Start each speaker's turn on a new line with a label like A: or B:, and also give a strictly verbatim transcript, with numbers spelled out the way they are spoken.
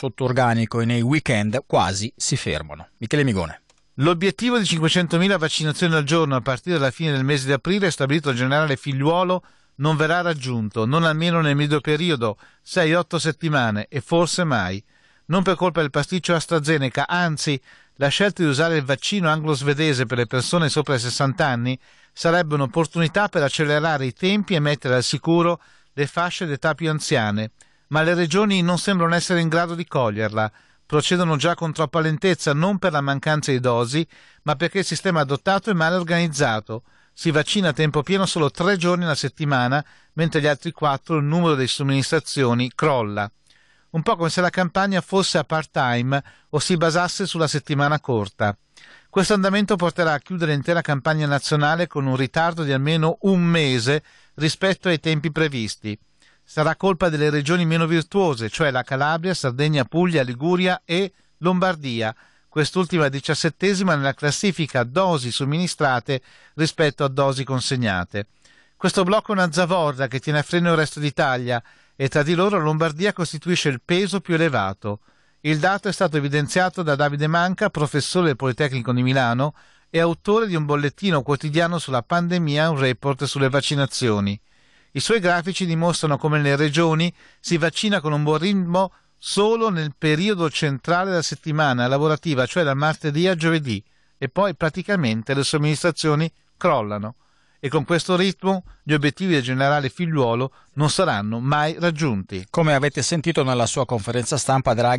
A: tutto organico e nei weekend quasi si fermano. Michele Migone.
B: L'obiettivo di cinquecentomila vaccinazioni al giorno a partire dalla fine del mese di aprile, stabilito dal generale Figliuolo, non verrà raggiunto, non almeno nel medio periodo, sei otto settimane, e forse mai. Non per colpa del pasticcio AstraZeneca, anzi, la scelta di usare il vaccino anglo-svedese per le persone sopra i sessanta anni sarebbe un'opportunità per accelerare i tempi e mettere al sicuro le fasce d'età più anziane, ma le regioni non sembrano essere in grado di coglierla. Procedono già con troppa lentezza, non per la mancanza di dosi, ma perché il sistema adottato è male organizzato. Si vaccina a tempo pieno solo tre giorni alla settimana, mentre gli altri quattro il numero delle somministrazioni crolla. Un po' come se la campagna fosse a part-time o si basasse sulla settimana corta. Questo andamento porterà a chiudere l'intera campagna nazionale con un ritardo di almeno un mese rispetto ai tempi previsti. Sarà colpa delle regioni meno virtuose, cioè la Calabria, Sardegna, Puglia, Liguria e Lombardia, quest'ultima diciassettesima nella classifica dosi somministrate rispetto a dosi consegnate. Questo blocco è una zavorra che tiene a freno il resto d'Italia e tra di loro Lombardia costituisce il peso più elevato. Il dato è stato evidenziato da Davide Manca, professore del Politecnico di Milano e autore di un bollettino quotidiano sulla pandemia, un report sulle vaccinazioni. I suoi grafici dimostrano come nelle regioni si vaccina con un buon ritmo solo nel periodo centrale della settimana lavorativa, cioè dal martedì a giovedì, e poi praticamente le somministrazioni crollano. E con questo ritmo gli obiettivi del generale Figliuolo non saranno mai raggiunti.
A: Come avete sentito nella sua conferenza stampa, Draghi